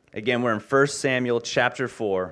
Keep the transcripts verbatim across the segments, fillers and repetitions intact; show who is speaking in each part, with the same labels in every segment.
Speaker 1: Again, we're in First Samuel chapter four.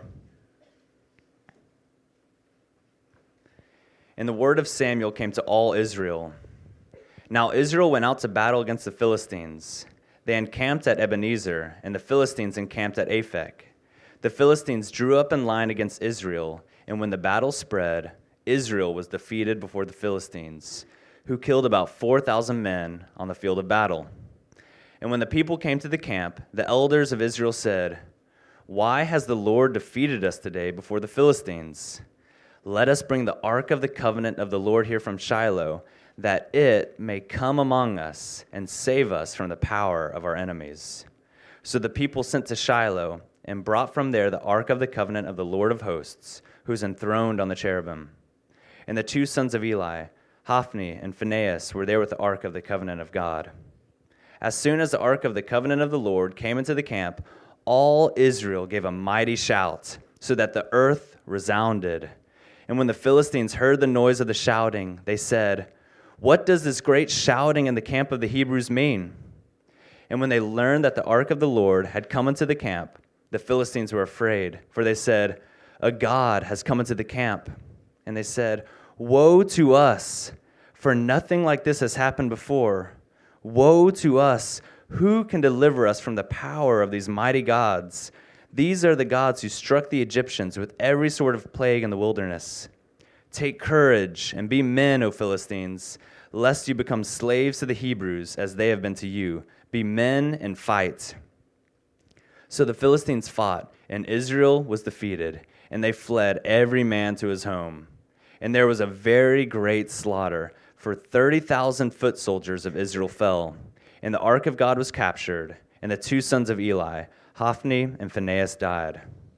Speaker 1: And the word of Samuel came to all Israel. Now Israel went out to battle against the Philistines. They encamped at Ebenezer, and the Philistines encamped at Aphek. The Philistines drew up in line against Israel, and when the battle spread, Israel was defeated before the Philistines, who killed about four thousand men on the field of battle. And when the people came to the camp, the elders of Israel said, "Why has the Lord defeated us today before the Philistines? Let us bring the ark of the covenant of the Lord here from Shiloh, that it may come among us and save us from the power of our enemies." So the people sent to Shiloh and brought from there the ark of the covenant of the Lord of hosts, who is enthroned on the cherubim. And the two sons of Eli, Hophni and Phinehas, were there with the ark of the covenant of God. As soon as the ark of the covenant of the Lord came into the camp, all Israel gave a mighty shout, so that the earth resounded. And when the Philistines heard the noise of the shouting, they said, "What does this great shouting in the camp of the Hebrews mean?" And when they learned that the ark of the Lord had come into the camp, the Philistines were afraid, for they said, "A god has come into the camp." And they said, "Woe to us, for nothing like this has happened before. Woe to us! Who can deliver us from the power of these mighty gods? These are the gods who struck the Egyptians with every sort of plague in the wilderness. Take courage and be men, O Philistines, lest you become slaves to the Hebrews as they have been to you. Be men and fight." So the Philistines fought, and Israel was defeated, and they fled every man to his home. And there was a very great slaughter, for thirty thousand foot soldiers of Israel fell. And the ark of God was captured, and the two sons of Eli, Hophni and Phinehas, died.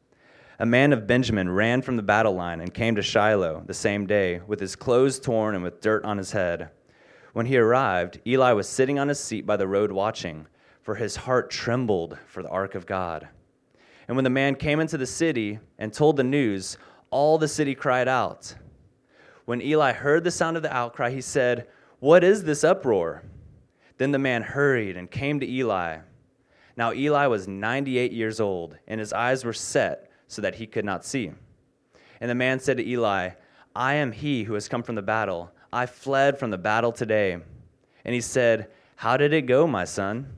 Speaker 1: A man of Benjamin ran from the battle line and came to Shiloh the same day, with his clothes torn and with dirt on his head. When he arrived, Eli was sitting on his seat by the road watching, for his heart trembled for the ark of God. And when the man came into the city and told the news, all the city cried out. When Eli heard the sound of the outcry, he said, "What is this uproar?" Then the man hurried and came to Eli. Now Eli was ninety-eight years old, and his eyes were set so that he could not see. And the man said to Eli, "I am he who has come from the battle. I fled from the battle today." And he said, "How did it go, my son?"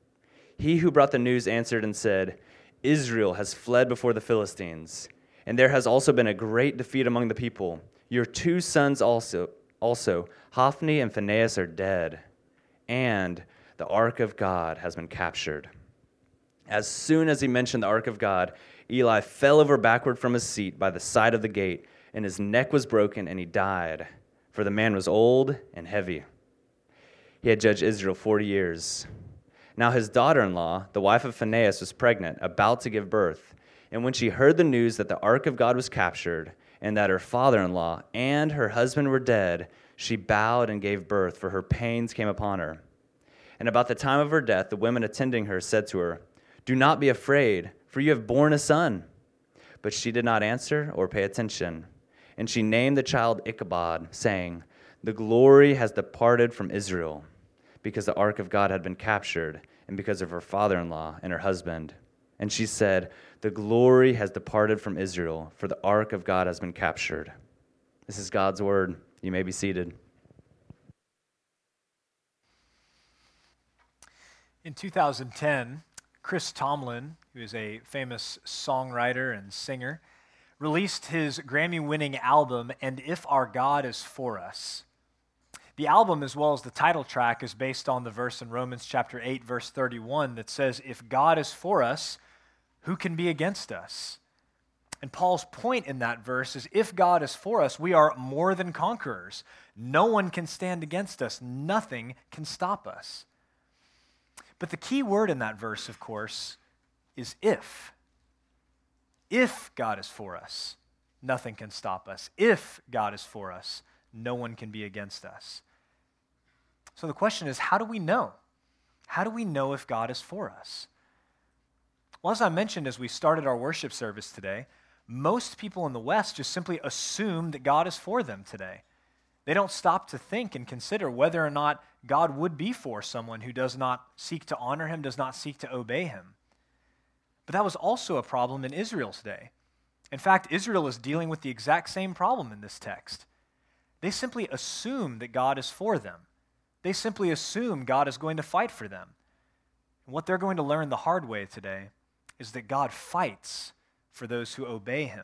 Speaker 1: He who brought the news answered and said, "Israel has fled before the Philistines, and there has also been a great defeat among the people. Your two sons also, also Hophni and Phinehas, are dead, and the ark of God has been captured." As soon as he mentioned the ark of God, Eli fell over backward from his seat by the side of the gate, and his neck was broken, and he died, for the man was old and heavy. He had judged Israel forty years. Now his daughter-in-law, the wife of Phinehas, was pregnant, about to give birth. And when she heard the news that the ark of God was captured, and that her father-in-law and her husband were dead, she bowed and gave birth, for her pains came upon her. And about the time of her death, the women attending her said to her, "Do not be afraid, for you have borne a son." But she did not answer or pay attention. And she named the child Ichabod, saying, "The glory has departed from Israel," because the ark of God had been captured, and because of her father-in-law and her husband. And she said, "The glory has departed from Israel, for the ark of God has been captured." This is God's word. You may be seated.
Speaker 2: In two thousand ten, Chris Tomlin, who is a famous songwriter and singer, released his Grammy-winning album, "And If Our God Is For Us." The album, as well as the title track, is based on the verse in Romans chapter eight, verse thirty-one that says, "If God is for us, who can be against us?" And Paul's point in that verse is, if God is for us, we are more than conquerors. No one can stand against us. Nothing can stop us. But the key word in that verse, of course, is if. If God is for us, nothing can stop us. If God is for us, no one can be against us. So the question is, how do we know? How do we know if God is for us? Well, as I mentioned as we started our worship service today, most people in the West just simply assume that God is for them today. They don't stop to think and consider whether or not God would be for someone who does not seek to honor him, does not seek to obey him. But that was also a problem in Israel's day. In fact, Israel is dealing with the exact same problem in this text. They simply assume that God is for them. They simply assume God is going to fight for them. And what they're going to learn the hard way today is that God fights for those who obey him.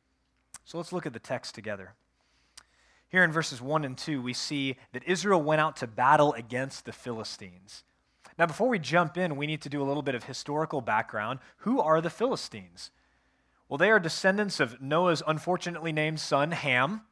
Speaker 2: So let's look at the text together. Here in verses one and two, we see that Israel went out to battle against the Philistines. Now, before we jump in, we need to do a little bit of historical background. Who are the Philistines? Well, they are descendants of Noah's unfortunately named son, Ham.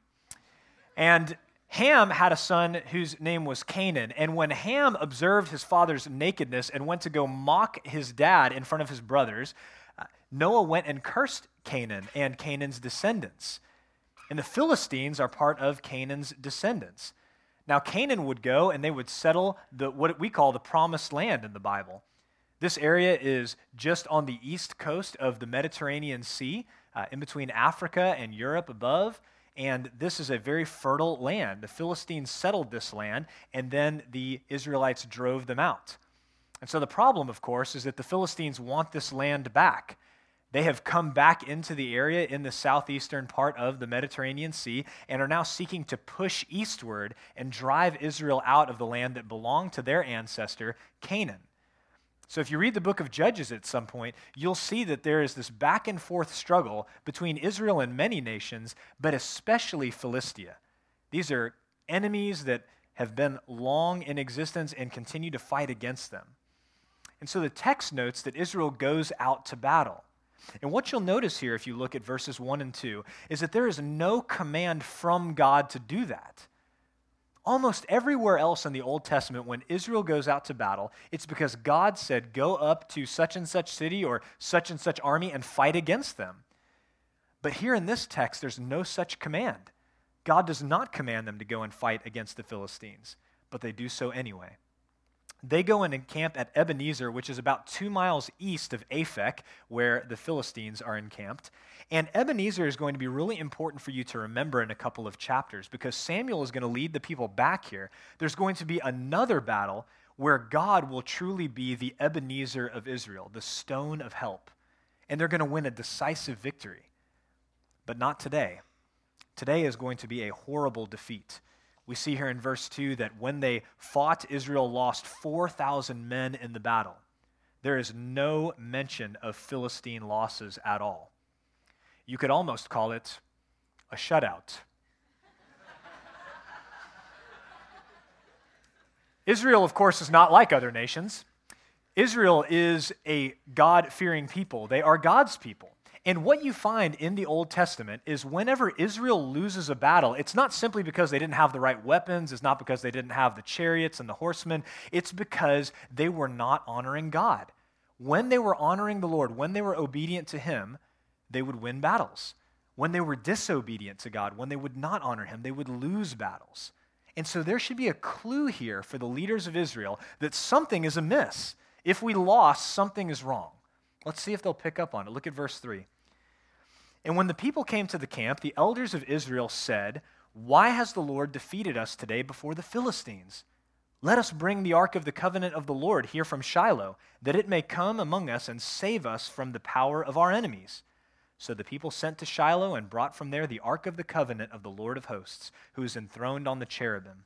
Speaker 2: And Ham had a son whose name was Canaan. And when Ham observed his father's nakedness and went to go mock his dad in front of his brothers, uh, Noah went and cursed Canaan and Canaan's descendants. And the Philistines are part of Canaan's descendants. Now, Canaan would go and they would settle the what we call the promised land in the Bible. This area is just on the east coast of the Mediterranean Sea, uh, in between Africa and Europe above. And this is a very fertile land. The Philistines settled this land, and then the Israelites drove them out. And so the problem, of course, is that the Philistines want this land back. They have come back into the area in the southeastern part of the Mediterranean Sea and are now seeking to push eastward and drive Israel out of the land that belonged to their ancestor, Canaan. So if you read the book of Judges at some point, you'll see that there is this back and forth struggle between Israel and many nations, but especially Philistia. These are enemies that have been long in existence and continue to fight against them. And so the text notes that Israel goes out to battle. And what you'll notice here, if you look at verses one and two, is that there is no command from God to do that. Almost everywhere else in the Old Testament, when Israel goes out to battle, it's because God said, go up to such and such city or such and such army and fight against them. But here in this text, there's no such command. God does not command them to go and fight against the Philistines, but they do so anyway. They go and encamp at Ebenezer, which is about two miles east of Aphek, where the Philistines are encamped. And Ebenezer is going to be really important for you to remember in a couple of chapters, because Samuel is going to lead the people back here. There's going to be another battle where God will truly be the Ebenezer of Israel, the stone of help. And they're going to win a decisive victory. But not today. Today is going to be a horrible defeat. We see here in verse two that when they fought, Israel lost four thousand men in the battle. There is no mention of Philistine losses at all. You could almost call it a shutout. Israel, of course, is not like other nations. Israel is a God-fearing people. They are God's people. And what you find in the Old Testament is whenever Israel loses a battle, it's not simply because they didn't have the right weapons, it's not because they didn't have the chariots and the horsemen, it's because they were not honoring God. When they were honoring the Lord, when they were obedient to him, they would win battles. When they were disobedient to God, when they would not honor him, they would lose battles. And so there should be a clue here for the leaders of Israel that something is amiss. If we lost, something is wrong. Let's see if they'll pick up on it. Look at verse three. And when the people came to the camp, the elders of Israel said, "Why has the Lord defeated us today before the Philistines? Let us bring the ark of the covenant of the Lord here from Shiloh, that it may come among us and save us from the power of our enemies." So the people sent to Shiloh and brought from there the ark of the covenant of the Lord of hosts, who is enthroned on the cherubim.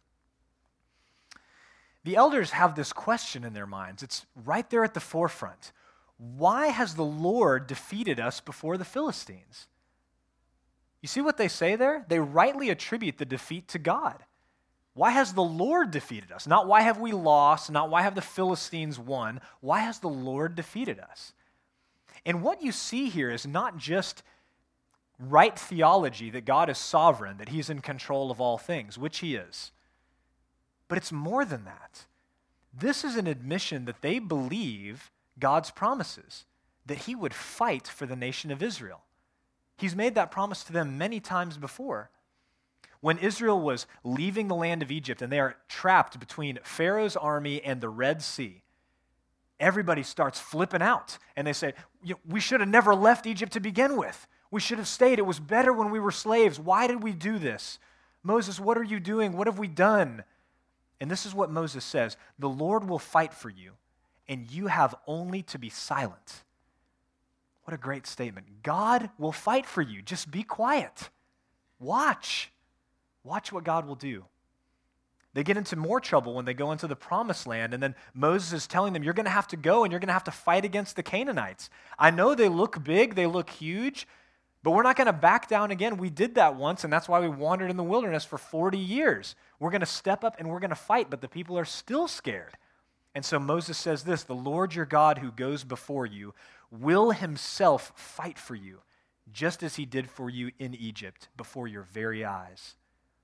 Speaker 2: The elders have this question in their minds. It's right there at the forefront. Why has the Lord defeated us before the Philistines? You see what they say there? They rightly attribute the defeat to God. Why has the Lord defeated us? Not why have we lost, not why have the Philistines won. Why has the Lord defeated us? And what you see here is not just right theology that God is sovereign, that he's in control of all things, which he is. But it's more than that. This is an admission that they believe God's promises, that he would fight for the nation of Israel. He's made that promise to them many times before. When Israel was leaving the land of Egypt and they are trapped between Pharaoh's army and the Red Sea, everybody starts flipping out and they say, we should have never left Egypt to begin with. We should have stayed. It was better when we were slaves. Why did we do this? Moses, what are you doing? What have we done? And this is what Moses says, the Lord will fight for you, and you have only to be silent. What a great statement. God will fight for you. Just be quiet. Watch. Watch what God will do. They get into more trouble when they go into the promised land, and then Moses is telling them, you're going to have to go and you're going to have to fight against the Canaanites. I know they look big, they look huge, but we're not going to back down again. We did that once, and that's why we wandered in the wilderness for forty years. We're going to step up and we're going to fight, but the people are still scared. And so Moses says this, the Lord your God who goes before you will himself fight for you, just as he did for you in Egypt before your very eyes.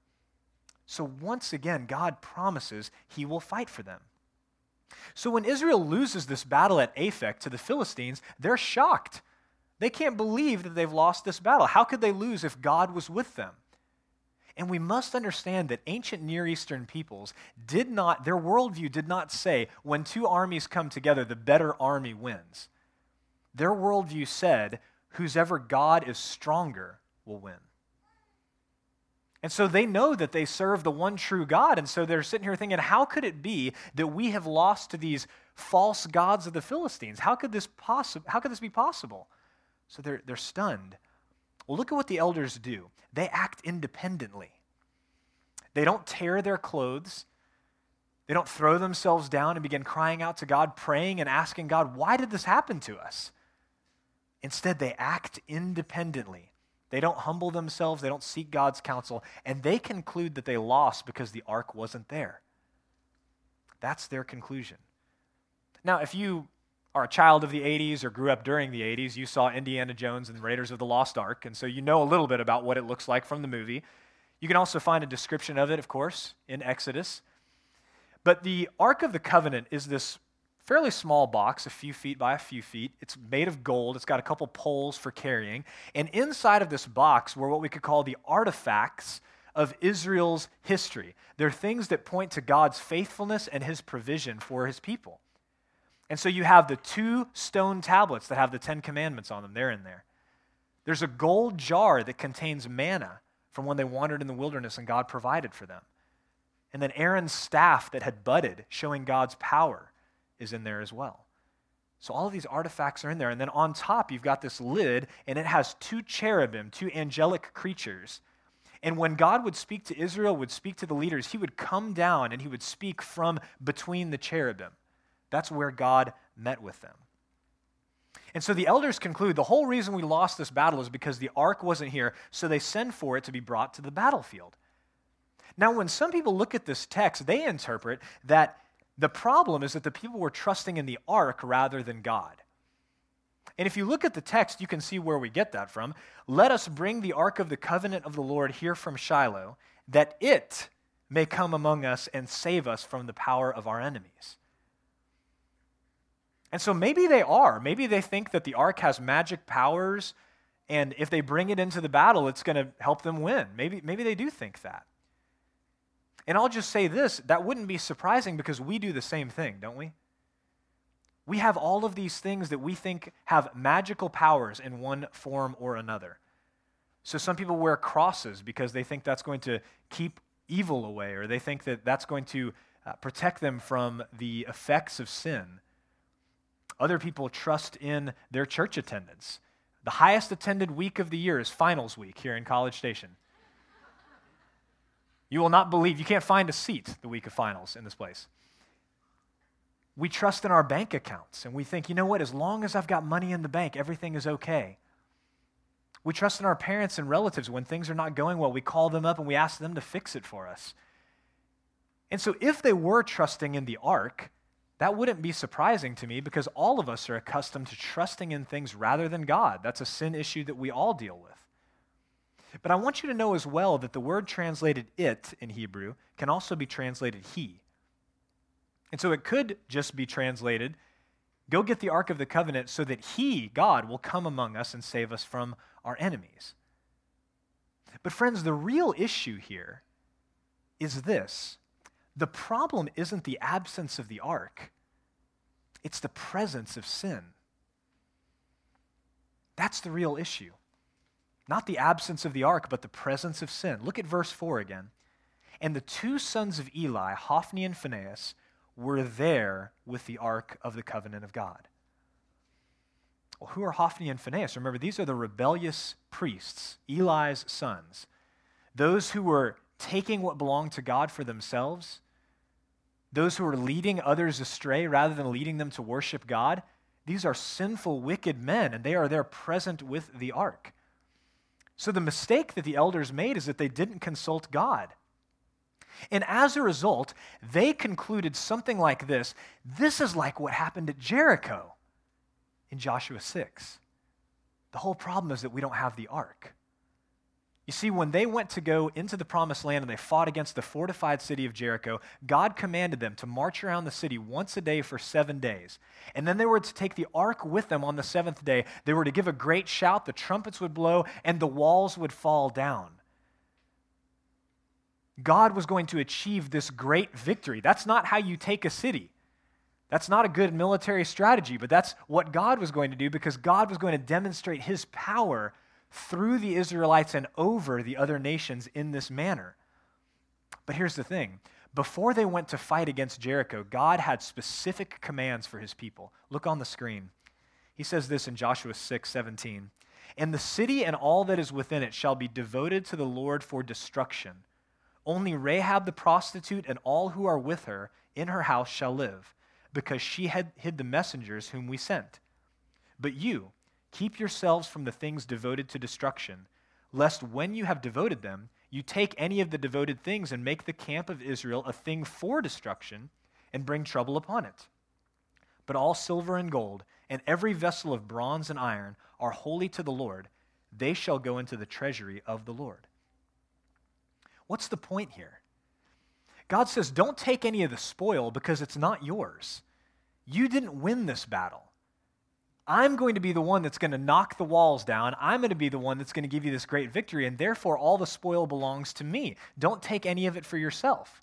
Speaker 2: So once again, God promises he will fight for them. So when Israel loses this battle at Aphek to the Philistines, they're shocked. They can't believe that they've lost this battle. How could they lose if God was with them? And we must understand that ancient Near Eastern peoples did not, their worldview did not say, when two armies come together, the better army wins. Their worldview said, whosever God is stronger will win. And so they know that they serve the one true God, and so they're sitting here thinking, how could it be that we have lost to these false gods of the Philistines? How could this possi- How could this be possible? So they're, they're stunned. Well, look at what the elders do. They act independently. They don't tear their clothes. They don't throw themselves down and begin crying out to God, praying and asking God, why did this happen to us? Instead, they act independently. They don't humble themselves, they don't seek God's counsel, and they conclude that they lost because the ark wasn't there. That's their conclusion. Now, if you are a child of the eighties or grew up during the eighties, you saw Indiana Jones and the Raiders of the Lost Ark, and so you know a little bit about what it looks like from the movie. You can also find a description of it, of course, in Exodus. But the Ark of the Covenant is this fairly small box, a few feet by a few feet. It's made of gold. It's got a couple poles for carrying. And inside of this box were what we could call the artifacts of Israel's history. They're things that point to God's faithfulness and his provision for his people. And so you have the two stone tablets that have the Ten Commandments on them. They're in there. There's a gold jar that contains manna from when they wandered in the wilderness and God provided for them. And then Aaron's staff that had budded, showing God's power, is in there as well. So all of these artifacts are in there. And then on top, you've got this lid, and it has two cherubim, two angelic creatures. And when God would speak to Israel, would speak to the leaders, he would come down and he would speak from between the cherubim. That's where God met with them. And so the elders conclude the whole reason we lost this battle is because the ark wasn't here, so they send for it to be brought to the battlefield. Now, when some people look at this text, they interpret that the problem is that the people were trusting in the ark rather than God. And if you look at the text, you can see where we get that from. Let us bring the ark of the covenant of the Lord here from Shiloh, that it may come among us and save us from the power of our enemies. And so maybe they are. Maybe they think that the ark has magic powers, and if they bring it into the battle, it's going to help them win. Maybe, maybe they do think that. And I'll just say this, that wouldn't be surprising because we do the same thing, don't we? We have all of these things that we think have magical powers in one form or another. So some people wear crosses because they think that's going to keep evil away, or they think that that's going to uh, protect them from the effects of sin. Other people trust in their church attendance. The highest attended week of the year is finals week here in College Station. You will not believe, you can't find a seat the week of finals in this place. We trust in our bank accounts, and we think, you know what, as long as I've got money in the bank, everything is okay. We trust in our parents and relatives. When things are not going well, we call them up and we ask them to fix it for us. And so if they were trusting in the ark, that wouldn't be surprising to me because all of us are accustomed to trusting in things rather than God. That's a sin issue that we all deal with. But I want you to know as well that the word translated it in Hebrew can also be translated he. And so it could just be translated, go get the Ark of the Covenant so that he, God, will come among us and save us from our enemies. But friends, the real issue here is this. The problem isn't the absence of the ark. It's the presence of sin. That's the real issue. Not the absence of the ark, but the presence of sin. Look at verse four again. And the two sons of Eli, Hophni and Phinehas, were there with the ark of the covenant of God. Well, who are Hophni and Phinehas? Remember, these are the rebellious priests, Eli's sons, those who were taking what belonged to God for themselves, those who were leading others astray rather than leading them to worship God. These are sinful, wicked men, and they are there present with the ark. So the mistake that the elders made is that they didn't consult God. And as a result, they concluded something like this. This is like what happened at Jericho in Joshua six. The whole problem is that we don't have the ark. You see, when they went to go into the promised land and they fought against the fortified city of Jericho, God commanded them to march around the city once a day for seven days. And then they were to take the ark with them on the seventh day. They were to give a great shout, the trumpets would blow, and the walls would fall down. God was going to achieve this great victory. That's not how you take a city. That's not a good military strategy, but that's what God was going to do because God was going to demonstrate his power through the Israelites and over the other nations in this manner. But here's the thing. Before they went to fight against Jericho, God had specific commands for his people. Look on the screen. He says this in Joshua six seventeen. And the city and all that is within it shall be devoted to the Lord for destruction. Only Rahab the prostitute and all who are with her in her house shall live, because she had hid the messengers whom we sent. But you, keep yourselves from the things devoted to destruction, lest when you have devoted them, you take any of the devoted things and make the camp of Israel a thing for destruction and bring trouble upon it. But all silver and gold and every vessel of bronze and iron are holy to the Lord. They shall go into the treasury of the Lord. What's the point here? God says, don't take any of the spoil because it's not yours. You didn't win this battle. I'm going to be the one that's going to knock the walls down. I'm going to be the one that's going to give you this great victory, and therefore all the spoil belongs to me. Don't take any of it for yourself.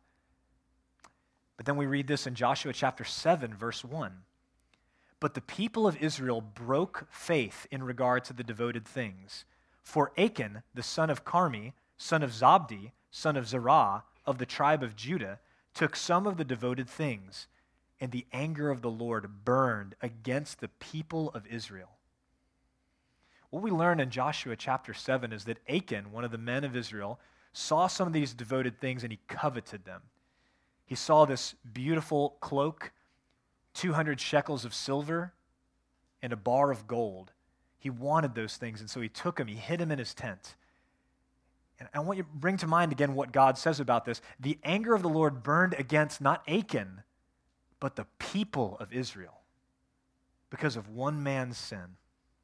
Speaker 2: But then we read this in Joshua chapter seven, verse one. But the people of Israel broke faith in regard to the devoted things. For Achan, the son of Carmi, son of Zabdi, son of Zerah, of the tribe of Judah, took some of the devoted things, and the anger of the Lord burned against the people of Israel. What we learn in Joshua chapter seven is that Achan, one of the men of Israel, saw some of these devoted things and he coveted them. He saw this beautiful cloak, two hundred shekels of silver, and a bar of gold. He wanted those things, and so he took them, he hid them in his tent. And I want you to bring to mind again what God says about this. The anger of the Lord burned against not Achan, but the people of Israel because of one man's sin.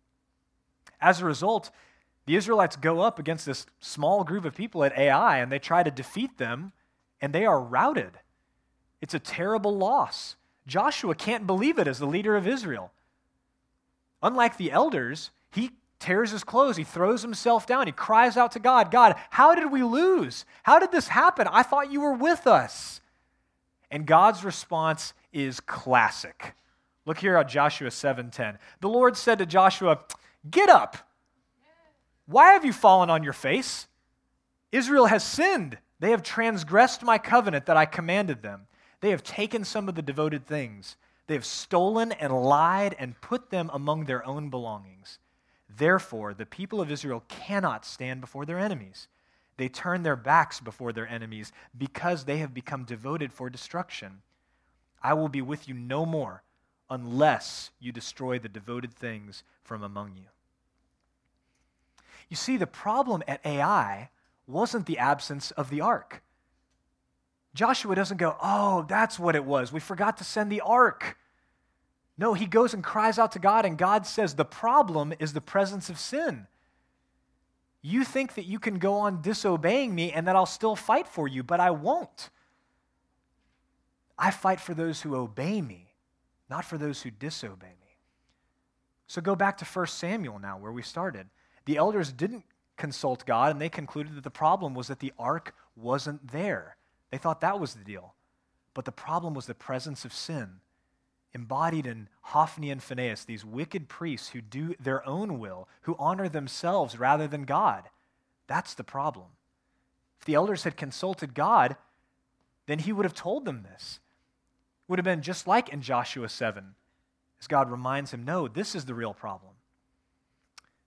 Speaker 2: As a result, the Israelites go up against this small group of people at Ai, and they try to defeat them, and they are routed. It's a terrible loss. Joshua can't believe it as the leader of Israel. Unlike the elders, he tears his clothes, he throws himself down, he cries out to God, God, how did we lose? How did this happen? I thought you were with us. And God's response is classic. Look here at Joshua seven ten. The Lord said to Joshua, get up. Why have you fallen on your face? Israel has sinned. They have transgressed my covenant that I commanded them. They have taken some of the devoted things. They have stolen and lied and put them among their own belongings. Therefore, the people of Israel cannot stand before their enemies. They turn their backs before their enemies because they have become devoted for destruction. I will be with you no more unless you destroy the devoted things from among you. You see, the problem at Ai wasn't the absence of the ark. Joshua doesn't go, oh, that's what it was. We forgot to send the ark. No, he goes and cries out to God, and God says, the problem is the presence of sin. You think that you can go on disobeying me and that I'll still fight for you, but I won't. I fight for those who obey me, not for those who disobey me. So go back to First Samuel now, where we started. The elders didn't consult God, and they concluded that the problem was that the ark wasn't there. They thought that was the deal. But the problem was the presence of sin, embodied in Hophni and Phinehas, these wicked priests who do their own will, who honor themselves rather than God. That's the problem. If the elders had consulted God, then he would have told them this. It would have been just like in Joshua seven, as God reminds him, no, this is the real problem.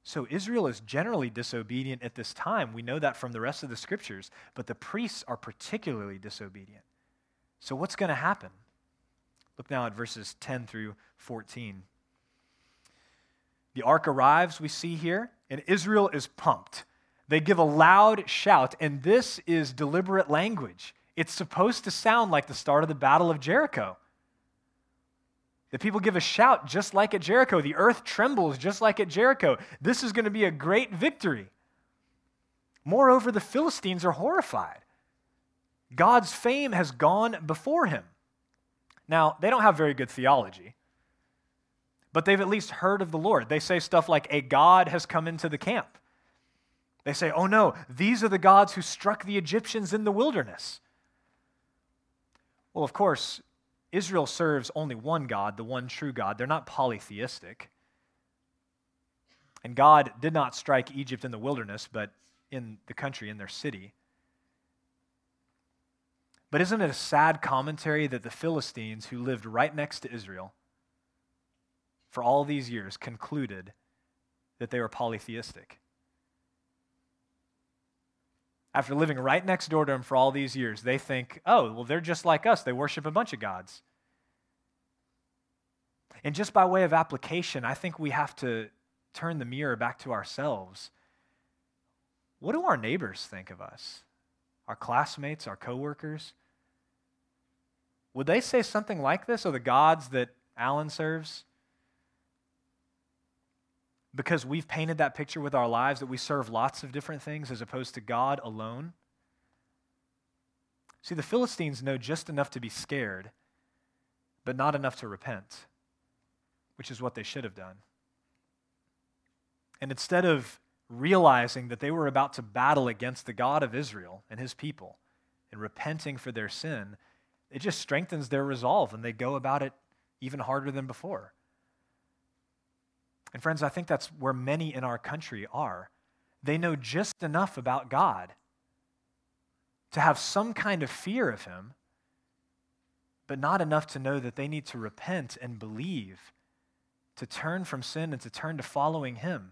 Speaker 2: So Israel is generally disobedient at this time. We know that from the rest of the scriptures, but the priests are particularly disobedient. So what's going to happen? Look now at verses ten through fourteen. The ark arrives, we see here, and Israel is pumped. They give a loud shout, and this is deliberate language. It's supposed to sound like the start of the Battle of Jericho. The people give a shout just like at Jericho. The earth trembles just like at Jericho. This is going to be a great victory. Moreover, the Philistines are horrified. God's fame has gone before him. Now, they don't have very good theology, but they've at least heard of the Lord. They say stuff like, a God has come into the camp. They say, oh no, these are the gods who struck the Egyptians in the wilderness. Well, of course, Israel serves only one God, the one true God. They're not polytheistic. And God did not strike Egypt in the wilderness, but in the country, in their city. But isn't it a sad commentary that the Philistines, who lived right next to Israel for all these years, concluded that they were polytheistic? After living right next door to them for all these years, they think, oh, well, they're just like us. They worship a bunch of gods. And just by way of application, I think we have to turn the mirror back to ourselves. What do our neighbors think of us? Our classmates, our coworkers? Would they say something like this? Or the gods that Alan serves? Because we've painted that picture with our lives that we serve lots of different things as opposed to God alone? See, the Philistines know just enough to be scared, but not enough to repent, which is what they should have done. And instead of realizing that they were about to battle against the God of Israel and his people and repenting for their sin, it just strengthens their resolve and they go about it even harder than before. And friends, I think that's where many in our country are. They know just enough about God to have some kind of fear of him, but not enough to know that they need to repent and believe, to turn from sin and to turn to following him.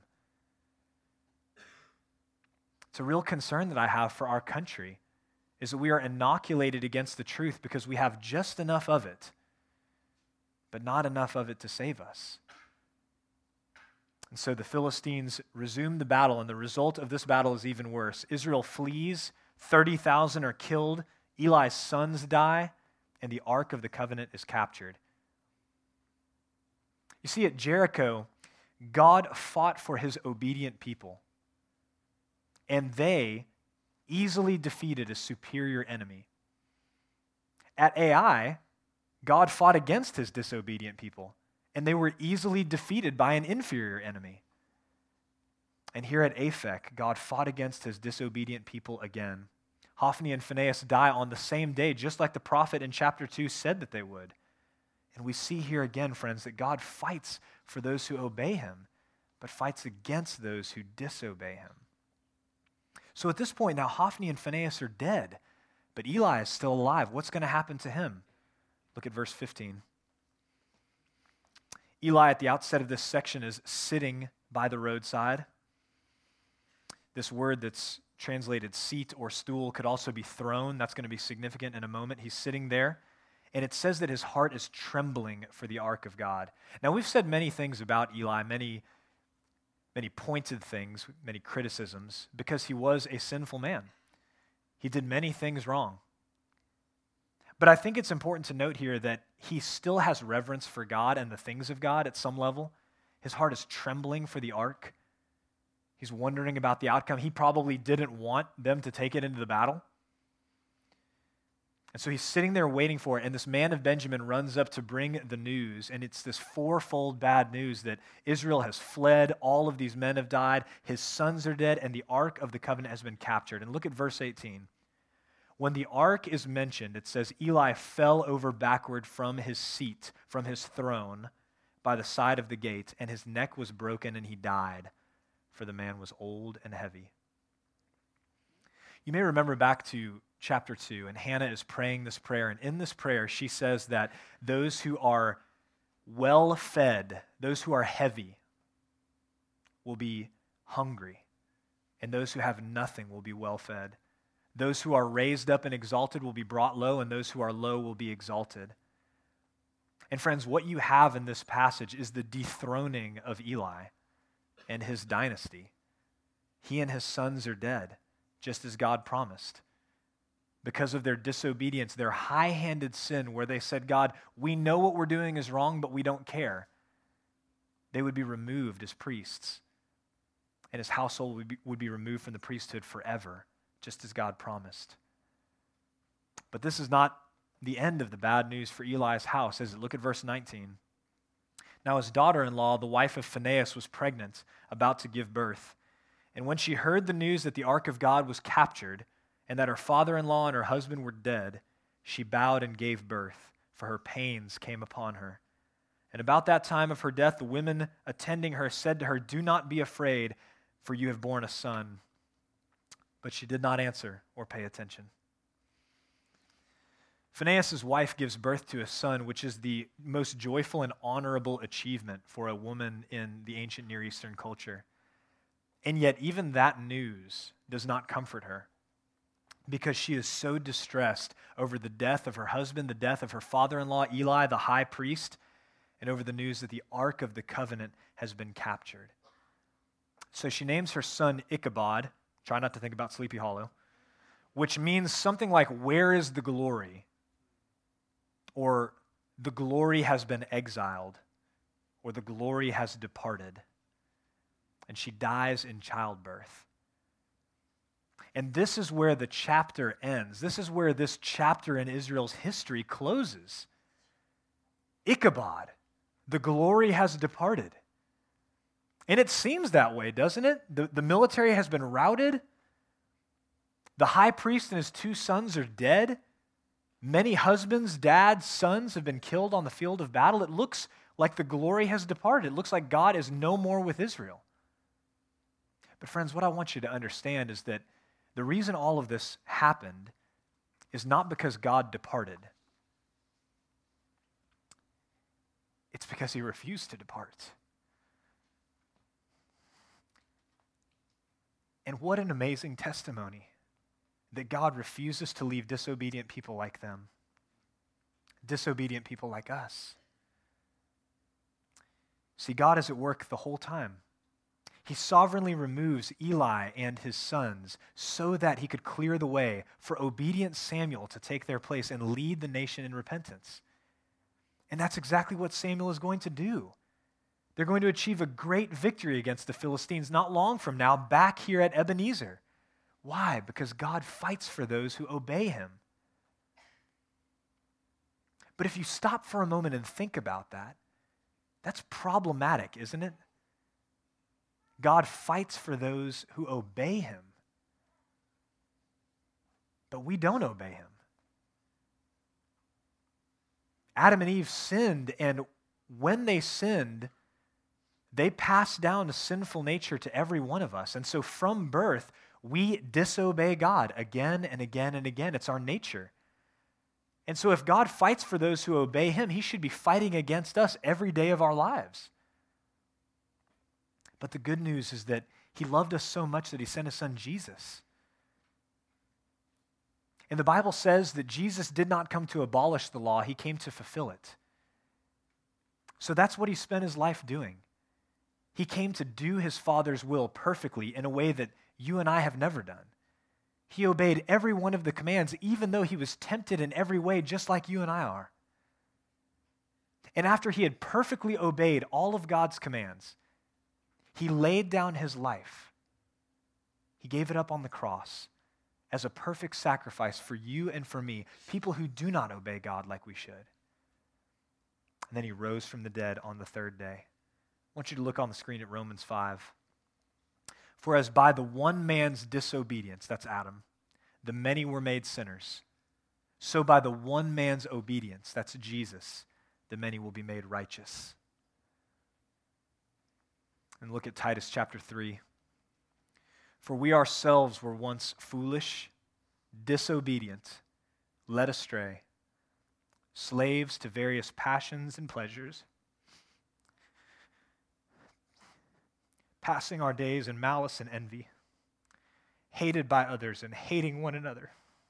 Speaker 2: It's a real concern that I have for our country, is that we are inoculated against the truth because we have just enough of it, but not enough of it to save us. And so the Philistines resume the battle, and the result of this battle is even worse. Israel flees, thirty thousand are killed, Eli's sons die, and the Ark of the Covenant is captured. You see, at Jericho, God fought for his obedient people, and they easily defeated a superior enemy. At Ai, God fought against his disobedient people, and they were easily defeated by an inferior enemy. And here at Aphek, God fought against his disobedient people again. Hophni and Phinehas die on the same day, just like the prophet in chapter two said that they would. And we see here again, friends, that God fights for those who obey him, but fights against those who disobey him. So at this point now, Hophni and Phinehas are dead, but Eli is still alive. What's going to happen to him? Look at verse fifteen. Eli, at the outset of this section, is sitting by the roadside. This word that's translated seat or stool could also be throne. That's going to be significant in a moment. He's sitting there, and it says that his heart is trembling for the ark of God. Now, we've said many things about Eli, many, many pointed things, many criticisms, because he was a sinful man. He did many things wrong. But I think it's important to note here that he still has reverence for God and the things of God at some level. His heart is trembling for the ark. He's wondering about the outcome. He probably didn't want them to take it into the battle. And so he's sitting there waiting for it, and this man of Benjamin runs up to bring the news, and it's this fourfold bad news that Israel has fled, all of these men have died, his sons are dead, and the ark of the covenant has been captured. And look at verse eighteen. When the ark is mentioned, it says, Eli fell over backward from his seat, from his throne, by the side of the gate, and his neck was broken, and he died, for the man was old and heavy. You may remember back to chapter two, and Hannah is praying this prayer, and in this prayer, she says that those who are well-fed, those who are heavy, will be hungry, and those who have nothing will be well fed. Those who are raised up and exalted will be brought low, and those who are low will be exalted. And friends, what you have in this passage is the dethroning of Eli and his dynasty. He and his sons are dead, just as God promised. Because of their disobedience, their high-handed sin, where they said, God, we know what we're doing is wrong, but we don't care. They would be removed as priests, and his household would be, would be removed from the priesthood forever, just as God promised. But this is not the end of the bad news for Eli's house, is it? Look at verse nineteen. Now his daughter-in-law, the wife of Phinehas, was pregnant, about to give birth. And when she heard the news that the ark of God was captured, and that her father-in-law and her husband were dead, she bowed and gave birth, for her pains came upon her. And about that time of her death, the women attending her said to her, do not be afraid, for you have borne a son. But she did not answer or pay attention. Phinehas' wife gives birth to a son, which is the most joyful and honorable achievement for a woman in the ancient Near Eastern culture. And yet even that news does not comfort her, because she is so distressed over the death of her husband, the death of her father-in-law, Eli, the high priest, and over the news that the Ark of the Covenant has been captured. So she names her son Ichabod, try not to think about Sleepy Hollow, which means something like, where is the glory? Or the glory has been exiled, or the glory has departed. And she dies in childbirth. And this is where the chapter ends. This is where this chapter in Israel's history closes. Ichabod, the glory has departed. And it seems that way, doesn't it? The, the military has been routed. The high priest and his two sons are dead. Many husbands, dads, sons have been killed on the field of battle. It looks like the glory has departed. It looks like God is no more with Israel. But friends, what I want you to understand is that the reason all of this happened is not because God departed. It's because he refused to depart. And what an amazing testimony that God refuses to leave disobedient people like them, disobedient people like us. See, God is at work the whole time. He sovereignly removes Eli and his sons so that he could clear the way for obedient Samuel to take their place and lead the nation in repentance. And that's exactly what Samuel is going to do. They're going to achieve a great victory against the Philistines not long from now, back here at Ebenezer. Why? Because God fights for those who obey him. But if you stop for a moment and think about that, that's problematic, isn't it? God fights for those who obey him, but we don't obey him. Adam and Eve sinned, and when they sinned, they passed down a sinful nature to every one of us. And so from birth, we disobey God again and again and again. It's our nature. And so if God fights for those who obey him, he should be fighting against us every day of our lives. But the good news is that he loved us so much that he sent his son Jesus. And the Bible says that Jesus did not come to abolish the law, he came to fulfill it. So that's what he spent his life doing. He came to do his Father's will perfectly in a way that you and I have never done. He obeyed every one of the commands, even though he was tempted in every way, just like you and I are. And after he had perfectly obeyed all of God's commands, he laid down his life. He gave it up on the cross as a perfect sacrifice for you and for me, people who do not obey God like we should. And then he rose from the dead on the third day. I want you to look on the screen at Romans five. For as by the one man's disobedience, that's Adam, the many were made sinners, so by the one man's obedience, that's Jesus, the many will be made righteous. And look at Titus chapter three. For we ourselves were once foolish, disobedient, led astray, slaves to various passions and pleasures, passing our days in malice and envy, hated by others and hating one another.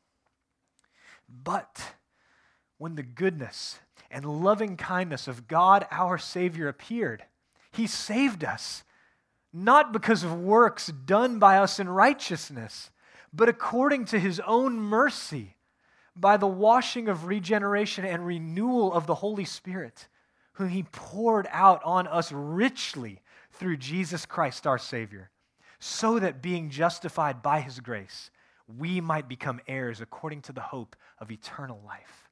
Speaker 2: But when the goodness and loving kindness of God our Savior appeared, he saved us, not because of works done by us in righteousness, but according to his own mercy, by the washing of regeneration and renewal of the Holy Spirit, whom he poured out on us richly through Jesus Christ our Savior, so that being justified by his grace, we might become heirs according to the hope of eternal life.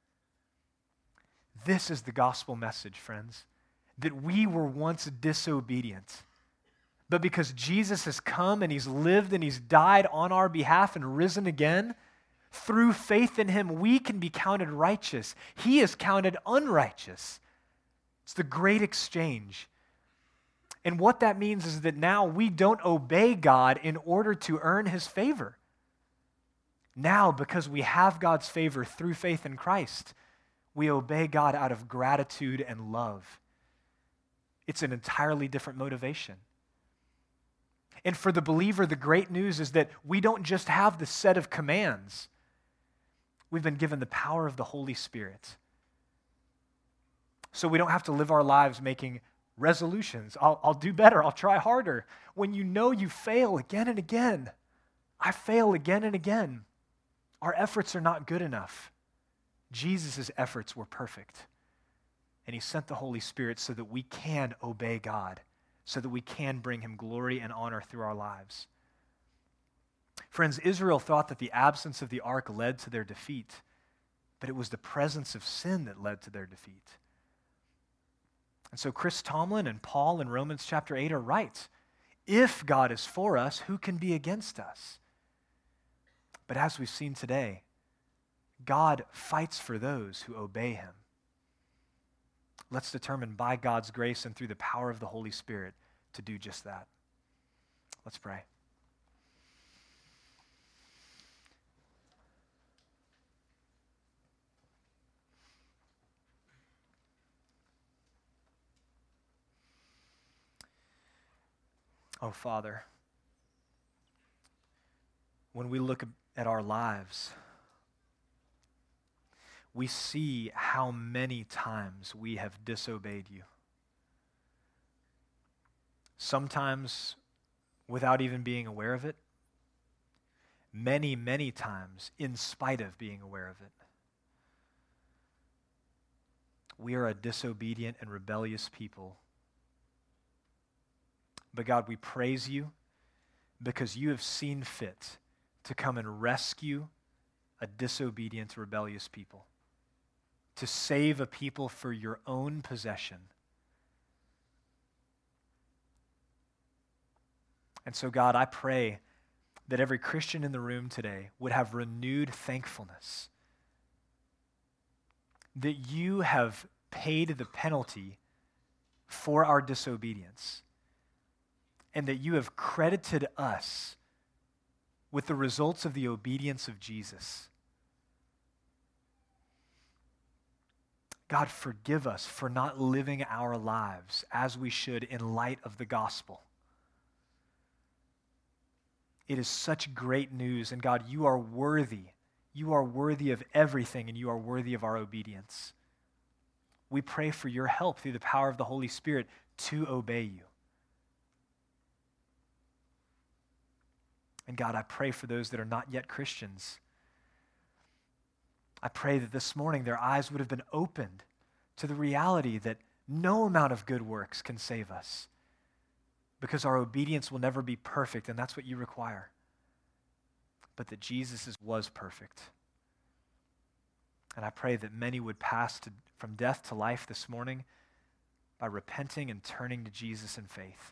Speaker 2: This is the gospel message, friends, that we were once disobedient, but because Jesus has come and he's lived and he's died on our behalf and risen again, through faith in him, we can be counted righteous. He is counted unrighteous. It's the great exchange. And what that means is that now we don't obey God in order to earn his favor. Now, because we have God's favor through faith in Christ, we obey God out of gratitude and love. It's an entirely different motivation. And for the believer, the great news is that we don't just have the set of commands. We've been given the power of the Holy Spirit. So we don't have to live our lives making resolutions. I'll, I'll do better. I'll try harder. When you know you fail again and again, I fail again and again. Our efforts are not good enough. Jesus' efforts were perfect. And he sent the Holy Spirit so that we can obey God, so that we can bring him glory and honor through our lives. Friends, Israel thought that the absence of the ark led to their defeat, but it was the presence of sin that led to their defeat. And so Chris Tomlin and Paul in Romans chapter eight are right. If God is for us, who can be against us? But as we've seen today, God fights for those who obey him. Let's determine by God's grace and through the power of the Holy Spirit to do just that. Let's pray. Oh, Father, when we look at our lives, we see how many times we have disobeyed you. Sometimes without even being aware of it. Many, many times in spite of being aware of it. We are a disobedient and rebellious people. But God, we praise you because you have seen fit to come and rescue a disobedient, rebellious people, to save a people for your own possession. And so, God, I pray that every Christian in the room today would have renewed thankfulness that you have paid the penalty for our disobedience, and that you have credited us with the results of the obedience of Jesus. God, forgive us for not living our lives as we should in light of the gospel. It is such great news, and God, you are worthy. You are worthy of everything, and you are worthy of our obedience. We pray for your help through the power of the Holy Spirit to obey you. And God, I pray for those that are not yet Christians. I pray that this morning their eyes would have been opened to the reality that no amount of good works can save us, because our obedience will never be perfect, and that's what you require. But that Jesus was perfect. And I pray that many would pass to, from death to life this morning by repenting and turning to Jesus in faith.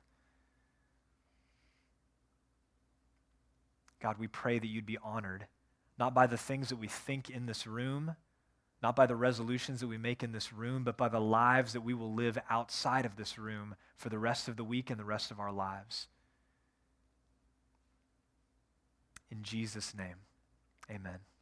Speaker 2: God, we pray that you'd be honored, not by the things that we think in this room, not by the resolutions that we make in this room, but by the lives that we will live outside of this room for the rest of the week and the rest of our lives. In Jesus' name, amen.